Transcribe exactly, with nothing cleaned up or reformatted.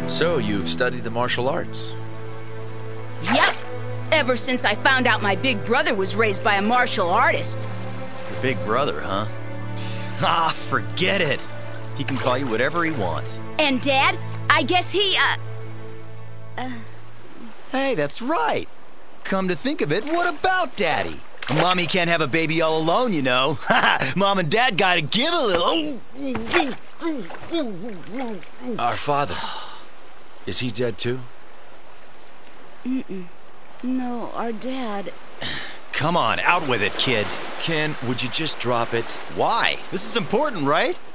So, you've studied the martial arts? Yep. Ever since I found out my big brother was raised by a martial artist. Your big brother, huh? Ah, forget it. He can call you whatever he wants. And Dad, I guess he, uh... Hey, that's right. Come to think of it, what about Daddy? Mommy can't have a baby all alone, you know. Mom and Dad gotta give a little. Our father. Is he dead too? Mm-mm. No, our dad... Come on, out with it, kid. Ken, would you just drop it? Why? This is important, right?